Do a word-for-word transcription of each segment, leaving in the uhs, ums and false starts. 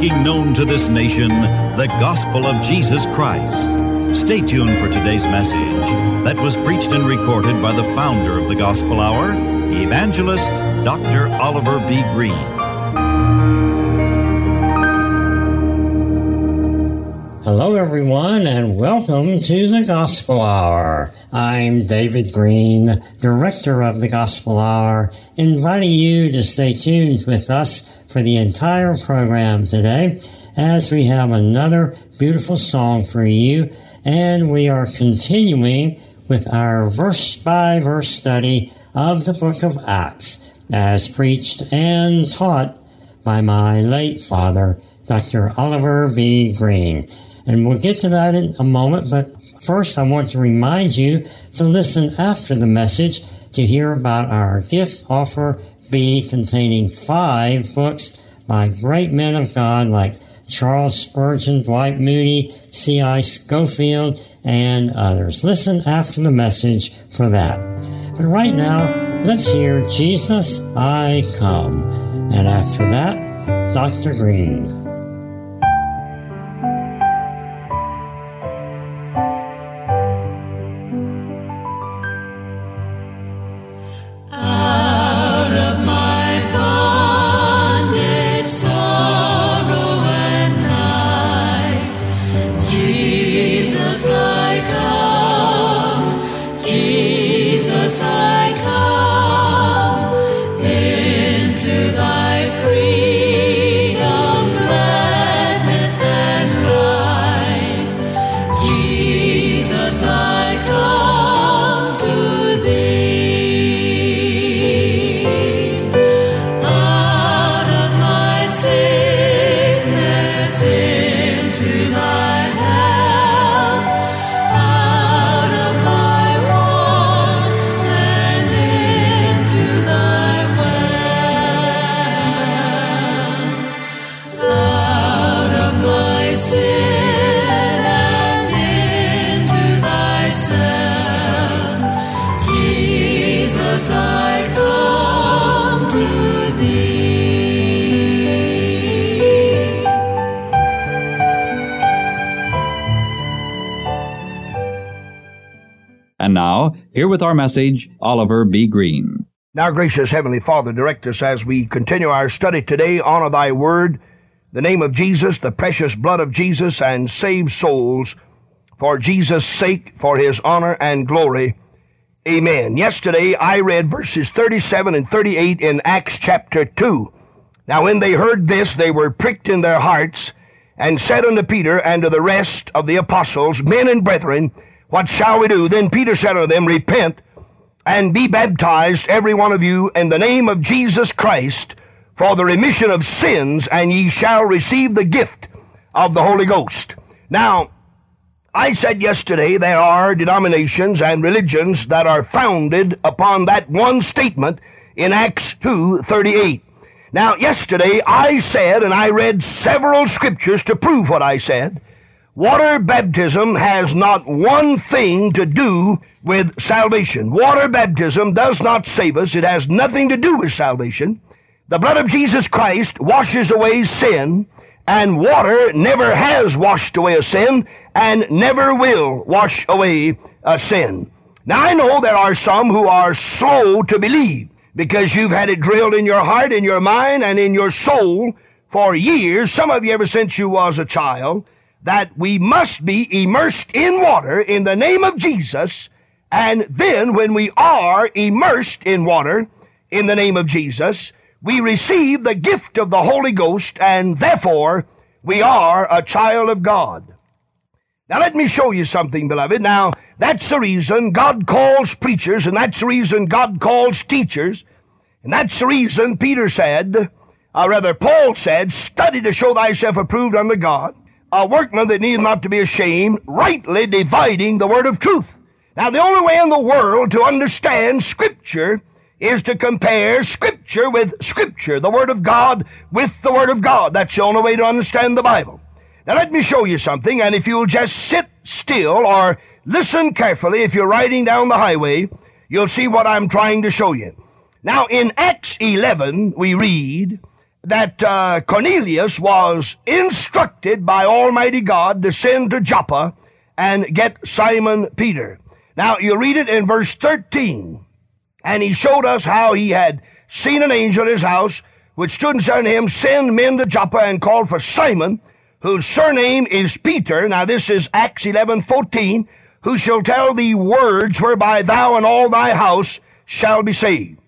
making known to this nation the gospel of Jesus Christ. Stay tuned for today's message that was preached and recorded by the founder of the Gospel Hour, Evangelist Doctor Oliver B. Green. Hello, everyone, and welcome to the Gospel Hour. I'm David Green, Director of the Gospel Hour, inviting you to stay tuned with us for the entire program today as we have another beautiful song for you, and we are continuing with our verse-by-verse study of the book of Acts as preached and taught by my late father, Doctor Oliver B. Green. And we'll get to that in a moment, but first I want to remind you to listen after the message to hear about our gift offer B containing five books by great men of God like Charles Spurgeon, Dwight Moody, C I Scofield, and others. Listen after the message for that. But right now, let's hear Jesus, I Come. And after that, Doctor Green. And now, here with our message, Oliver B. Green. Now, gracious Heavenly Father, direct us as we continue our study today. Honor thy word, the name of Jesus, the precious blood of Jesus, and save souls for Jesus' sake, for his honor and glory. Amen. Yesterday, I read verses thirty-seven and thirty-eight in Acts chapter two. Now, when they heard this, they were pricked in their hearts, and said unto Peter and to the rest of the apostles, Men and brethren, what shall we do? Then Peter said unto them, Repent, and be baptized, every one of you, in the name of Jesus Christ, for the remission of sins, and ye shall receive the gift of the Holy Ghost. Now, I said yesterday there are denominations and religions that are founded upon that one statement in Acts two thirty-eight. Now, yesterday I said, and I read several scriptures to prove what I said, water baptism has not one thing to do with salvation. Water baptism does not save us. It has nothing to do with salvation. The blood of Jesus Christ washes away sin, and water never has washed away a sin and never will wash away a sin. Now, I know there are some who are slow to believe because you've had it drilled in your heart, in your mind, and in your soul for years, some of you ever since you was a child, that we must be immersed in water in the name of Jesus, and then when we are immersed in water in the name of Jesus, we receive the gift of the Holy Ghost, and therefore we are a child of God. Now let me show you something, beloved. Now, that's the reason God calls preachers, and that's the reason God calls teachers, and that's the reason Peter said, or rather Paul said, study to show thyself approved unto God, a workman that needeth not to be ashamed, rightly dividing the word of truth. Now, the only way in the world to understand Scripture is to compare Scripture with Scripture, the Word of God with the Word of God. That's the only way to understand the Bible. Now, let me show you something, and if you'll just sit still or listen carefully, if you're riding down the highway, you'll see what I'm trying to show you. Now, in Acts eleven, we read that uh, Cornelius was instructed by Almighty God to send to Joppa and get Simon Peter. Now, you read it in verse thirteen. And he showed us how he had seen an angel in his house, which stood and said unto him, Send men to Joppa and call for Simon, whose surname is Peter. Now, this is Acts eleven fourteen. Who shall tell thee words whereby thou and all thy house shall be saved.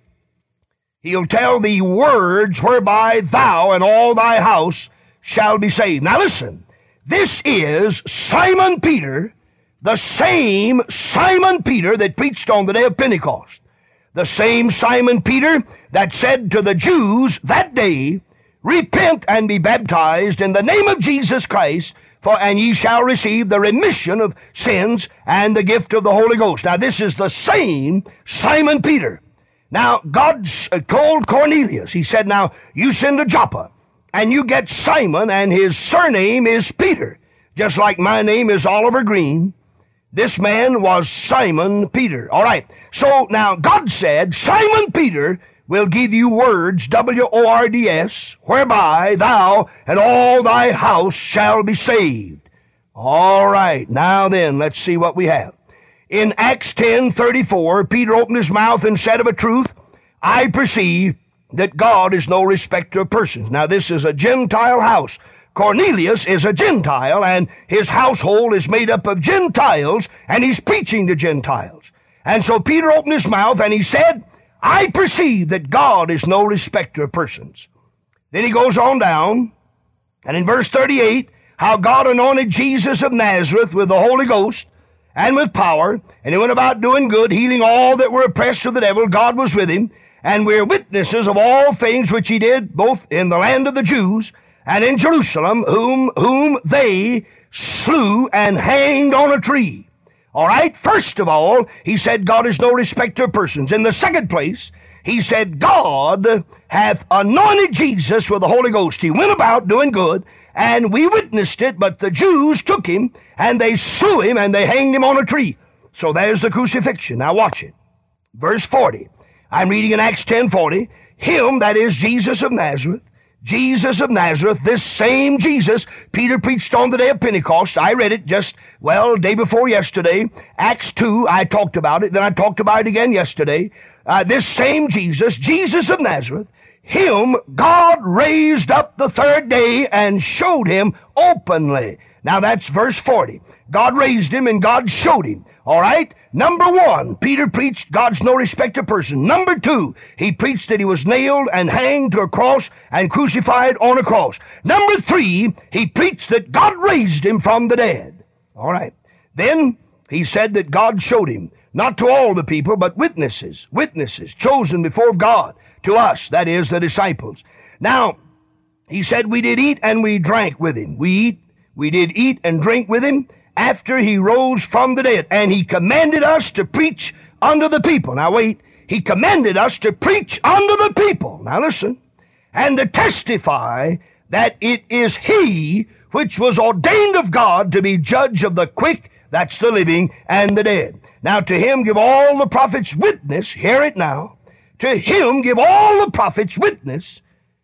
He'll tell thee words whereby thou and all thy house shall be saved. Now listen, this is Simon Peter, the same Simon Peter that preached on the day of Pentecost. The same Simon Peter that said to the Jews that day, Repent and be baptized in the name of Jesus Christ, for and ye shall receive the remission of sins and the gift of the Holy Ghost. Now this is the same Simon Peter. Now God told Cornelius, he said, now you send to Joppa and you get Simon, and his surname is Peter. Just like my name is Oliver Green, this man was Simon Peter. All right, so now God said, Simon Peter will give you words, W O R D S, whereby thou and all thy house shall be saved. All right, now then, let's see what we have. In Acts ten thirty-four, Peter opened his mouth and said of a truth, I perceive that God is no respecter of persons. Now this is a Gentile house. Cornelius is a Gentile, and his household is made up of Gentiles, and he's preaching to Gentiles. And so Peter opened his mouth and he said, I perceive that God is no respecter of persons. Then he goes on down, and in verse thirty-eight, how God anointed Jesus of Nazareth with the Holy Ghost and with power, and he went about doing good, healing all that were oppressed of the devil. God was with him, and we're witnesses of all things which he did, both in the land of the Jews and in Jerusalem, whom, whom they slew and hanged on a tree. All right, first of all, he said God is no respecter of persons. In the second place, he said God hath anointed Jesus with the Holy Ghost. He went about doing good, and we witnessed it, but the Jews took him, and they slew him, and they hanged him on a tree. So there's the crucifixion. Now watch it. Verse forty. I'm reading in Acts ten forty. Him, that is Jesus of Nazareth, Jesus of Nazareth, this same Jesus Peter preached on the day of Pentecost. I read it just, well, day before yesterday. Acts two, I talked about it. Then I talked about it again yesterday. Uh, this same Jesus, Jesus of Nazareth, him God raised up the third day and showed him openly. Now that's verse forty. God raised him and God showed him. All right? Number one, Peter preached God's no respecter of person. Number two, he preached that he was nailed and hanged to a cross and crucified on a cross. Number three, he preached that God raised him from the dead. All right. Then he said that God showed him, not to all the people, but witnesses, witnesses chosen before God, to us, that is, the disciples. Now, he said we did eat and we drank with him. We eat, we did eat and drink with him after he rose from the dead. And he commanded us to preach unto the people. Now wait, he commanded us to preach unto the people. Now listen, and to testify that it is he which was ordained of God to be judge of the quick, that's the living, and the dead. Now to him give all the prophets witness, hear it now, to him give all the prophets witness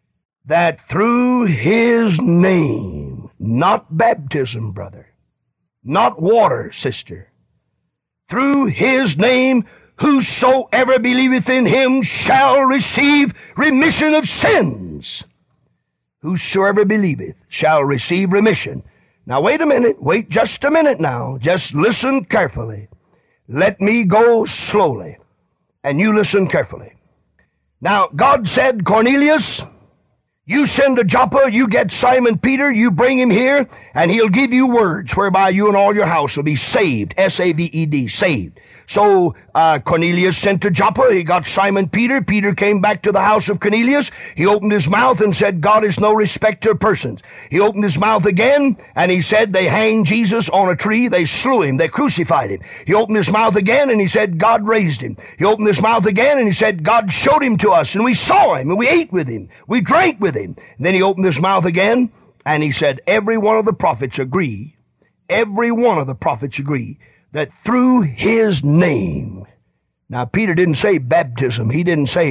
that through his name, not baptism, brother, not water, sister, through his name, whosoever believeth in him shall receive remission of sins. Whosoever believeth shall receive remission. Now wait a minute, wait just a minute now. Just listen carefully. Let me go slowly, and you listen carefully. Now, God said, Cornelius, you send to Joppa, you get Simon Peter, you bring him here, and he'll give you words whereby you and all your house will be saved. S A V E D, saved. So uh, Cornelius sent to Joppa. He got Simon Peter. Peter came back to the house of Cornelius. He opened his mouth and said, God is no respecter of persons. He opened his mouth again, and he said, they hanged Jesus on a tree. They slew him. They crucified him. He opened his mouth again, and he said, God raised him. He opened his mouth again, and he said, God showed him to us, and we saw him, and we ate with him. We drank with him. And then he opened his mouth again, and he said, every one of the prophets agree, every one of the prophets agree, that through his name. Now, Peter didn't say baptism. He didn't say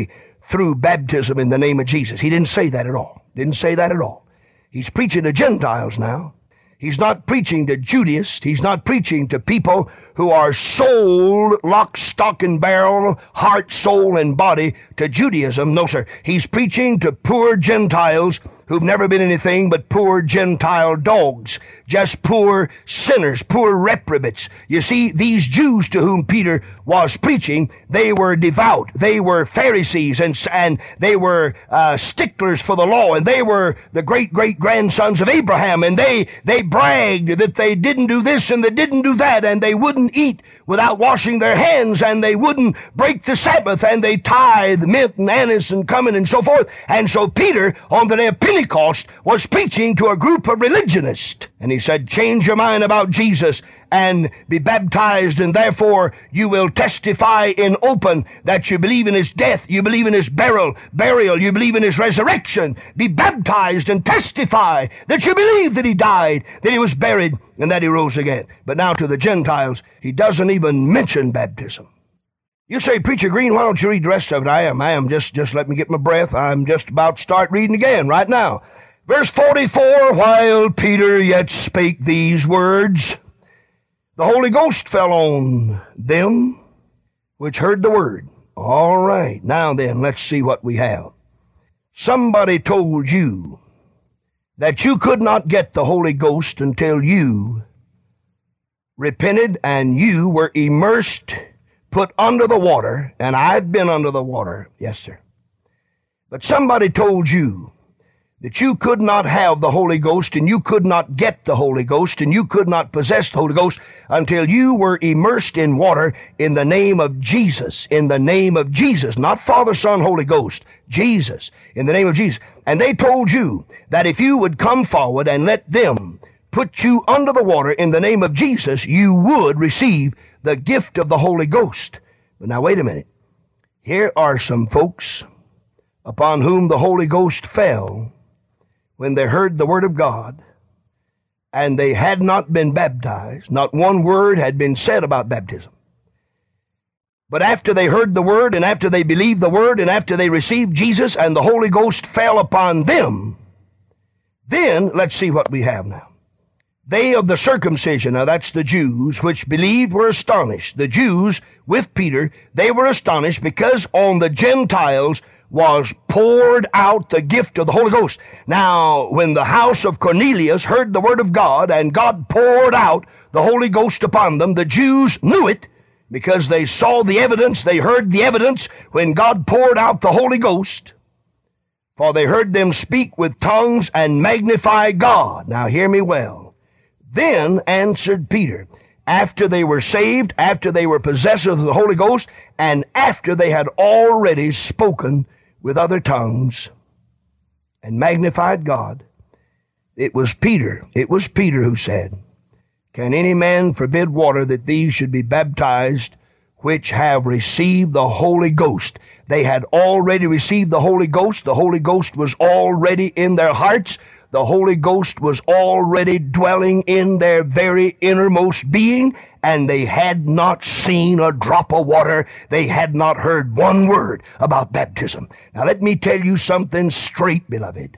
through baptism in the name of Jesus. He didn't say that at all. Didn't say that at all. He's preaching to Gentiles now. He's not preaching to Judaists. He's not preaching to people who are sold lock, stock, and barrel, heart, soul, and body to Judaism. No, sir. He's preaching to poor Gentiles who've never been anything but poor Gentile dogs, just poor sinners, poor reprobates. You see, these Jews to whom Peter was preaching, they were devout, they were Pharisees, and, and they were uh, sticklers for the law, and they were the great-great-grandsons of Abraham, and they, they bragged that they didn't do this and they didn't do that, and they wouldn't eat without washing their hands, and they wouldn't break the Sabbath, and they tithe mint and anise and cumin and so forth. And so Peter, on the day of Pentecost, was preaching to a group of religionists. And he said, change your mind about Jesus and be baptized, and therefore you will testify in open that you believe in his death, you believe in his burial, burial, you believe in his resurrection. Be baptized and testify that you believe that he died, that he was buried, and that he rose again. But now to the Gentiles, he doesn't even mention baptism. You say, Preacher Green, why don't you read the rest of it? I am, I am. Just, just let me get my breath. I'm just about to start reading again right now. Verse forty-four, while Peter yet spake these words, the Holy Ghost fell on them which heard the word. All right, now then, let's see what we have. Somebody told you that you could not get the Holy Ghost until you repented and you were immersed, put under the water, and I've been under the water, yes, sir. But somebody told you that you could not have the Holy Ghost and you could not get the Holy Ghost and you could not possess the Holy Ghost until you were immersed in water in the name of Jesus, in the name of Jesus, not Father, Son, Holy Ghost, Jesus, in the name of Jesus. And they told you that if you would come forward and let them put you under the water in the name of Jesus, you would receive the gift of the Holy Ghost. But now wait a minute. Here are some folks upon whom the Holy Ghost fell when they heard the word of God, and they had not been baptized. Not one word had been said about baptism. But after they heard the word, and after they believed the word, and after they received Jesus, and the Holy Ghost fell upon them, then let's see what we have now. They of the circumcision, now that's the Jews, which believed were astonished. The Jews with Peter, they were astonished because on the Gentiles was poured out the gift of the Holy Ghost. Now, when the house of Cornelius heard the word of God, and God poured out the Holy Ghost upon them, the Jews knew it because they saw the evidence, they heard the evidence when God poured out the Holy Ghost. For they heard them speak with tongues and magnify God. Now hear me well. Then answered Peter, after they were saved, after they were possessed of the Holy Ghost, and after they had already spoken with other tongues and magnified God, it was Peter, it was Peter who said, can any man forbid water that these should be baptized which have received the Holy Ghost? They had already received the Holy Ghost. The Holy Ghost was already in their hearts. The Holy Ghost was already dwelling in their very innermost being, and they had not seen a drop of water. They had not heard one word about baptism. Now let me tell you something straight, beloved.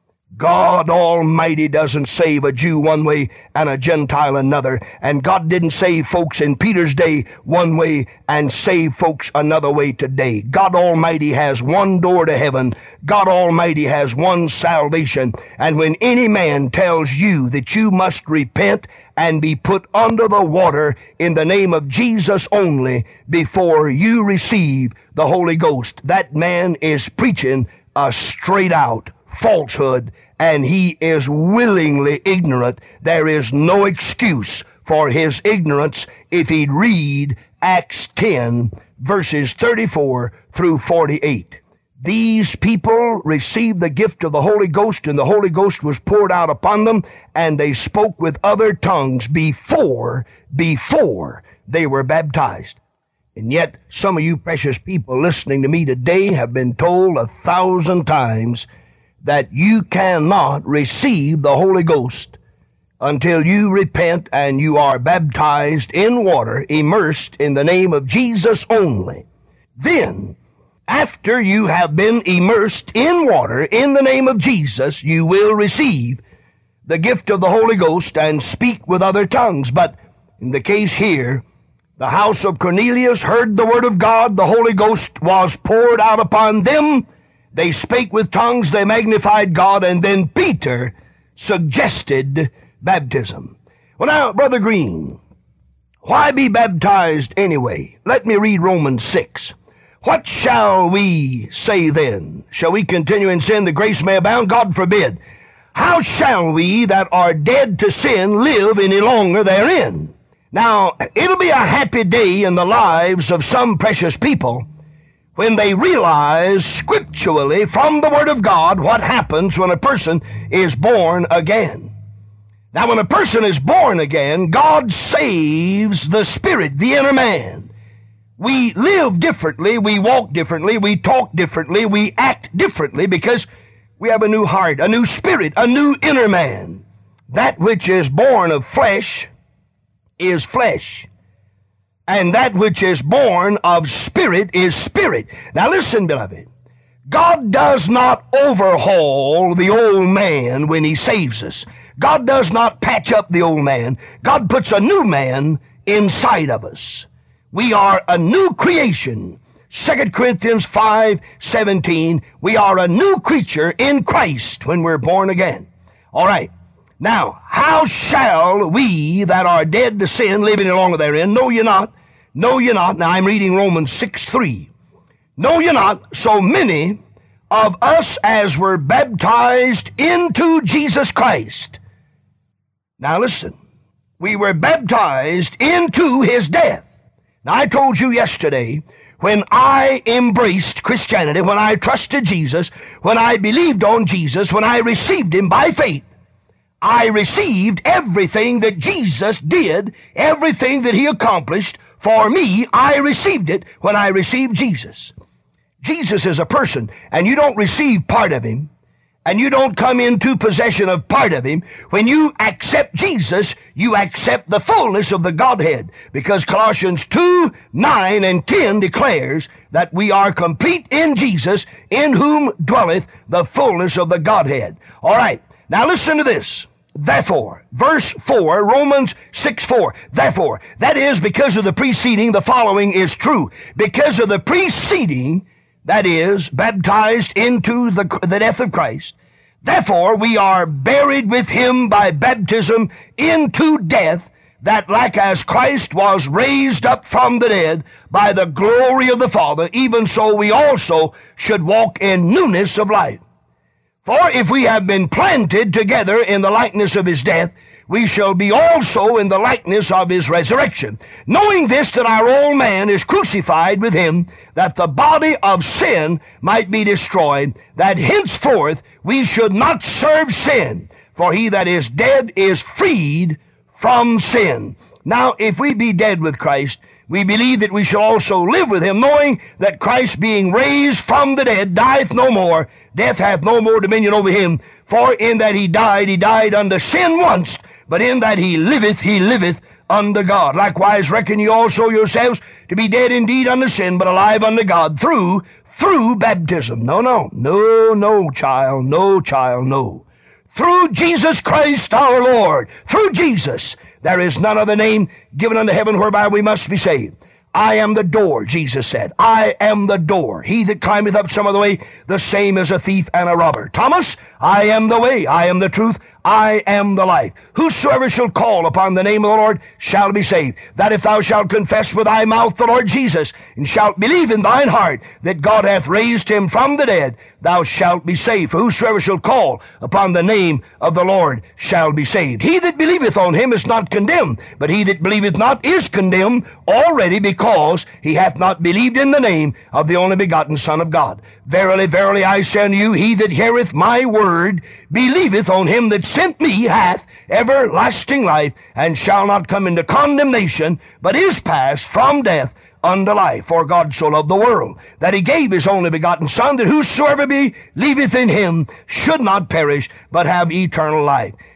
God Almighty doesn't save a Jew one way and a Gentile another. And God didn't save folks in Peter's day one way and save folks another way today. God Almighty has one door to heaven. God Almighty has one salvation. And when any man tells you that you must repent and be put under the water in the name of Jesus only before you receive the Holy Ghost, that man is preaching a straight-out falsehood, and he is willingly ignorant. There is no excuse for his ignorance if he'd read Acts ten, verses thirty-four through forty-eight. These people received the gift of the Holy Ghost, and the Holy Ghost was poured out upon them, and they spoke with other tongues before, before they were baptized. And yet, some of you precious people listening to me today have been told a thousand times that you cannot receive the Holy Ghost until you repent and you are baptized in water, immersed in the name of Jesus only. Then After you have been immersed in water in the name of Jesus, you will receive the gift of the Holy Ghost and speak with other tongues. But in the case here, the house of Cornelius heard the word of God. The Holy Ghost was poured out upon them. They spake with tongues. They magnified God. And then Peter suggested baptism. Well, now, Brother Green, why be baptized anyway? Let me read Romans six. What shall we say then? Shall we continue in sin that grace may abound? God forbid. How shall we that are dead to sin live any longer therein? Now, it'll be a happy day in the lives of some precious people when they realize scripturally from the Word of God what happens when a person is born again. Now, when a person is born again, God saves the spirit, the inner man. We live differently, we walk differently, we talk differently, we act differently because we have a new heart, a new spirit, a new inner man. That which is born of flesh is flesh, and that which is born of spirit is spirit. Now listen, beloved, God does not overhaul the old man when He saves us. God does not patch up the old man. God puts a new man inside of us. We are a new creation. Second Corinthians five seventeen, we are a new creature in Christ when we're born again. All right. Now, how shall we that are dead to sin live any longer therein? Know ye not? Know ye not? Now, I'm reading Romans six three. Know ye not, so many of us as were baptized into Jesus Christ. Now, listen. We were baptized into His death. Now, I told you yesterday, when I embraced Christianity, when I trusted Jesus, when I believed on Jesus, when I received Him by faith, I received everything that Jesus did, everything that He accomplished for me. I received it when I received Jesus. Jesus is a person, and you don't receive part of Him, and you don't come into possession of part of Him. When you accept Jesus, you accept the fullness of the Godhead, because Colossians two, nine, and ten declares that we are complete in Jesus, in whom dwelleth the fullness of the Godhead. All right, now listen to this. Therefore, verse four, Romans six four, therefore, that is, because of the preceding, the following is true. Because of the preceding, that is, baptized into the, the death of Christ. Therefore, we are buried with Him by baptism into death, that like as Christ was raised up from the dead by the glory of the Father, even so we also should walk in newness of life. For if we have been planted together in the likeness of His death, we shall be also in the likeness of His resurrection. Knowing this, that our old man is crucified with Him, that the body of sin might be destroyed, that henceforth we should not serve sin. For he that is dead is freed from sin. Now, if we be dead with Christ, we believe that we shall also live with Him, knowing that Christ, being raised from the dead, dieth no more. Death hath no more dominion over Him. For in that He died, He died unto sin once, but in that He liveth, He liveth unto God. Likewise reckon ye also yourselves to be dead indeed unto sin, but alive unto God through, through baptism. No, no, no, no, child, no, child, no. Through Jesus Christ our Lord, through Jesus, there is none other name given unto heaven whereby we must be saved. I am the door, Jesus said. I am the door. He that climbeth up some other way, the same is a thief and a robber. Thomas, I am the way, I am the truth, I am the life. Whosoever shall call upon the name of the Lord shall be saved. That if thou shalt confess with thy mouth the Lord Jesus, and shalt believe in thine heart that God hath raised Him from the dead, thou shalt be saved. For whosoever shall call upon the name of the Lord shall be saved. He that believeth on Him is not condemned, but he that believeth not is condemned already, because he hath not believed in the name of the only begotten Son of God. Verily, verily, I say unto you, he that heareth my word, believeth on Him that sent me, hath everlasting life, and shall not come into condemnation, but is passed from death unto life. For God so loved the world, that He gave His only begotten Son, that whosoever believeth in Him should not perish, but have eternal life.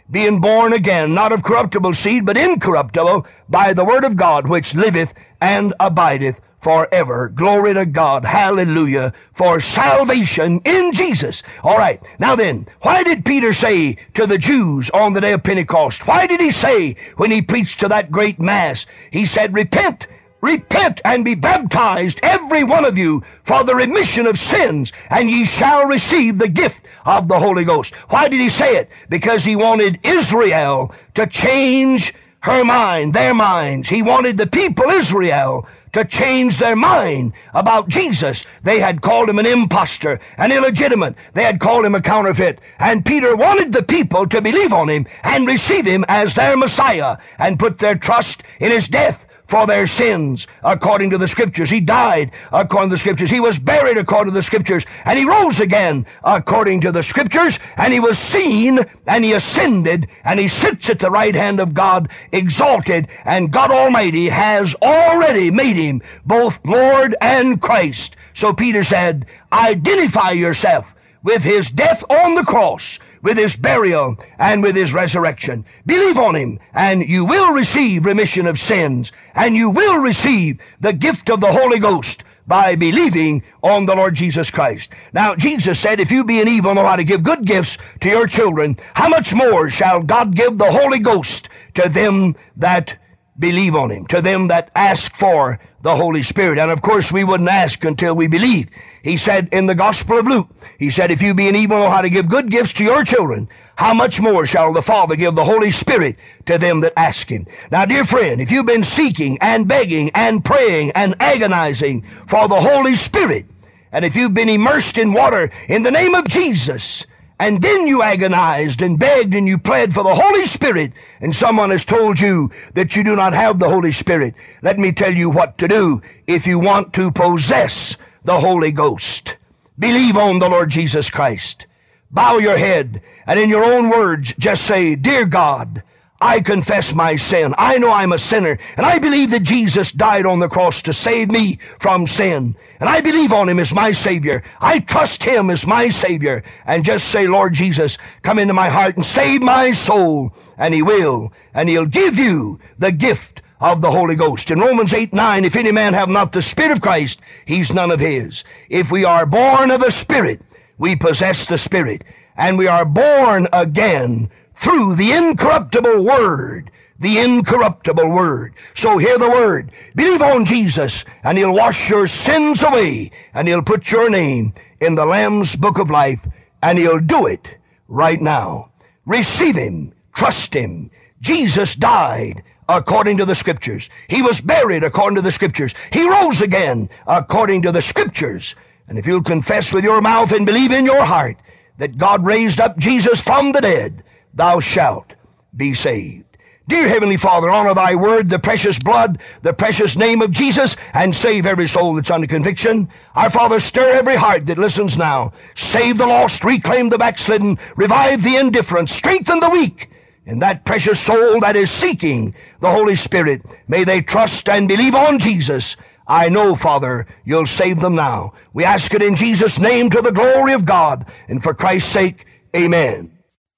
being born again, not of corruptible seed, but incorruptible, by the word of God, which liveth and abideth forever. Glory to God. Hallelujah. For salvation in Jesus. All right. Now then, why did Peter say to the Jews on the day of Pentecost? Why did he say when he preached to that great mass? He said, repent, repent and be baptized, every one of you, for the remission of sins, and ye shall receive the gift of the Holy Ghost. Why did he say it? Because he wanted Israel to change her mind, their minds. He wanted the people, Israel, to change their mind about Jesus. They had called him an impostor, an illegitimate. They had called him a counterfeit. And Peter wanted the people to believe on him and receive him as their Messiah and put their trust in his death for their sins, according to the Scriptures. He died according to the Scriptures. He was buried according to the Scriptures. And he rose again according to the Scriptures. And he was seen, and he ascended, and he sits at the right hand of God, exalted. And God Almighty has already made him both Lord and Christ. So Peter said, identify yourself with his death on the cross, with his burial, and with his resurrection. Believe on him, and you will receive remission of sins, and you will receive the gift of the Holy Ghost by believing on the Lord Jesus Christ. Now, Jesus said, if you being evil know how to give good gifts to your children, how much more shall God give the Holy Ghost to them that believe on him, to them that ask for the Holy Spirit. And of course, we wouldn't ask until we believe. He said in the Gospel of Luke, he said, if you being evil know how to give good gifts to your children, how much more shall the Father give the Holy Spirit to them that ask him? Now, dear friend, if you've been seeking and begging and praying and agonizing for the Holy Spirit, and if you've been immersed in water in the name of Jesus, and then you agonized and begged and you pled for the Holy Spirit, and someone has told you that you do not have the Holy Spirit, let me tell you what to do if you want to possess the Holy Ghost. Believe on the Lord Jesus Christ. Bow your head, and in your own words, just say, Dear God, I confess my sin. I know I'm a sinner, and I believe that Jesus died on the cross to save me from sin. And I believe on him as my Savior. I trust him as my Savior. And just say, Lord Jesus, come into my heart and save my soul. And he will. And he'll give you the gift of the Holy Ghost. In Romans eight nine, if any man have not the Spirit of Christ, he's none of his. If we are born of the Spirit, we possess the Spirit. And we are born again through the incorruptible Word. The incorruptible Word. So hear the Word. Believe on Jesus, and he'll wash your sins away, and he'll put your name in the Lamb's Book of Life, and he'll do it right now. Receive him. Trust him. Jesus died according to the Scriptures. He was buried according to the Scriptures. He rose again according to the Scriptures. And if you'll confess with your mouth and believe in your heart that God raised up Jesus from the dead, thou shalt be saved. Dear Heavenly Father, honor thy word, the precious blood, the precious name of Jesus, and save every soul that's under conviction. Our Father, stir every heart that listens now. Save the lost, reclaim the backslidden, revive the indifferent, strengthen the weak. And that precious soul that is seeking the Holy Spirit, may they trust and believe on Jesus. I know, Father, you'll save them now. We ask it in Jesus' name to the glory of God, and for Christ's sake, amen.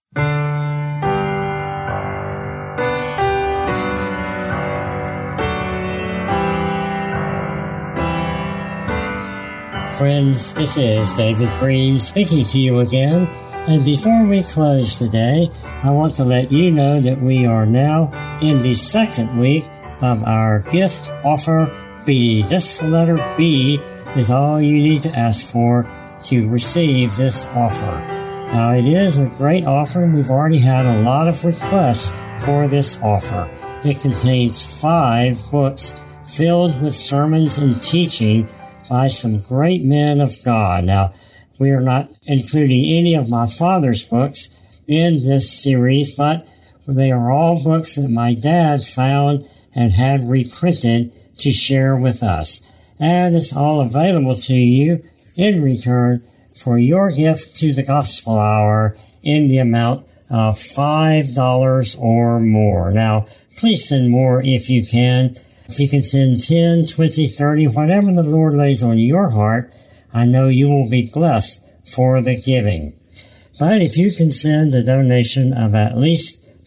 Friends, this is David Green speaking to you again. And before we close today, I want to let you know that we are now in the second week of our gift offer B. This letter B is all you need to ask for to receive this offer. Now, it is a great offer, and we've already had a lot of requests for this offer. It contains five books filled with sermons and teaching by some great men of God. Now, we are not including any of my father's books in this series, but they are all books that my dad found and had reprinted to share with us. And it's all available to you in return for your gift to the Gospel Hour in the amount of five dollars or more. Now, please send more if you can. If you can send ten, twenty, thirty, whatever the Lord lays on your heart, I know you will be blessed for the giving. But if you can send a donation of at least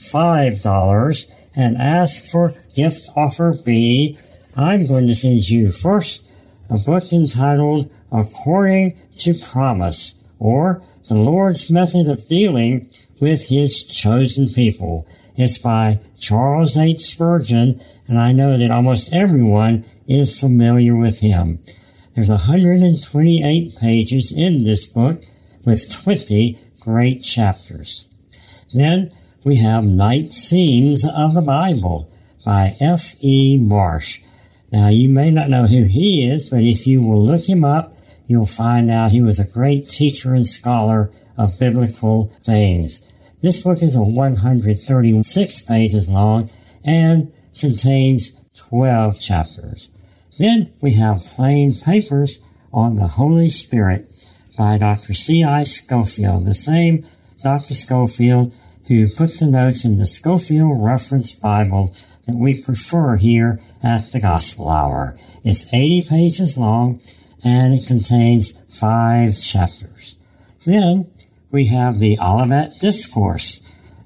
five dollars and ask for gift offer B, I'm going to send you first a book entitled According to Promise, or The Lord's Method of Dealing with His Chosen People. It's by Charles H. Spurgeon, and I know that almost everyone is familiar with him. There's one hundred twenty-eight pages in this book with twenty great chapters. Then we have Night Scenes of the Bible by F E Marsh. Now, you may not know who he is, but if you will look him up, you'll find out he was a great teacher and scholar of biblical things. This book is one hundred thirty-six pages long and contains twelve chapters. Then we have Plain Papers on the Holy Spirit by Doctor C I Scofield, the same Doctor Scofield who put the notes in the Scofield Reference Bible that we prefer here at the Gospel Hour. It's eighty pages long, and it contains five chapters. Then we have the Olivet Discourse,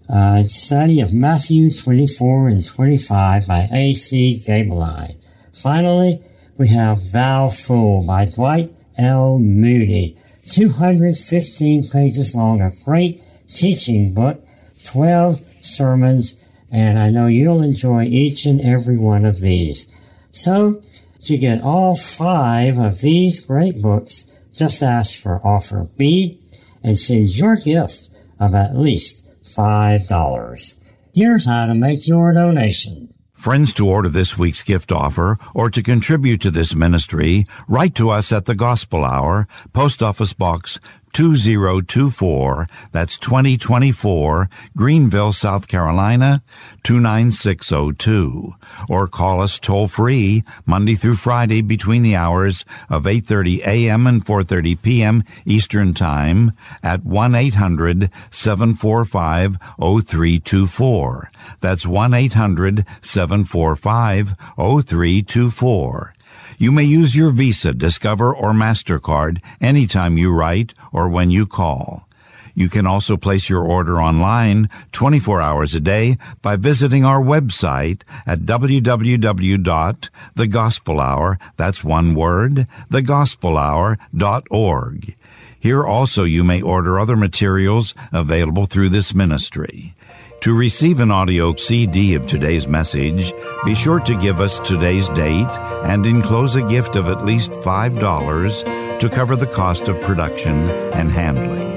a study of Matthew twenty-four and twenty-five by A C Gaebelein. Finally, we have Thou Fool by Dwight L. Moody, two hundred fifteen pages long, a great teaching book, twelve sermons, and I know you'll enjoy each and every one of these. So, to get all five of these great books, just ask for offer B and send your gift of at least five dollars. Here's how to make your donation. Friends, to order this week's gift offer or to contribute to this ministry, write to us at the Gospel Hour, Post Office Box two zero two four, that's twenty twenty-four, Greenville, South Carolina, two nine six oh two. Or call us toll-free Monday through Friday between the hours of eight thirty a.m. and four thirty p.m. Eastern Time at one eight hundred seven four five oh three two four. That's one eight hundred seven four five oh three two four. You may use your Visa, Discover, or MasterCard anytime you write or when you call. You can also place your order online twenty-four hours a day by visiting our website at w w w dot the gospel hour, that's one word, the gospel hour dot org. Here also you may order other materials available through this ministry. To receive an audio C D of today's message, be sure to give us today's date and enclose a gift of at least five dollars to cover the cost of production and handling.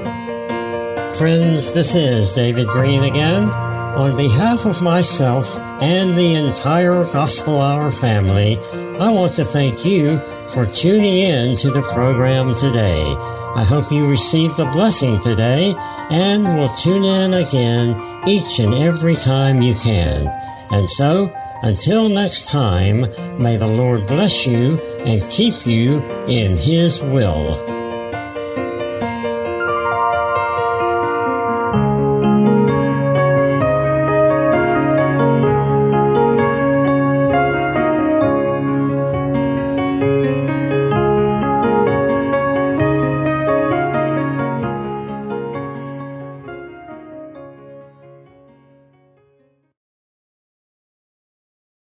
Friends, this is David Green again. On behalf of myself and the entire Gospel Hour family, I want to thank you for tuning in to the program today. I hope you received a blessing today and will tune in again each and every time you can. And so, until next time, may the Lord bless you and keep you in His will.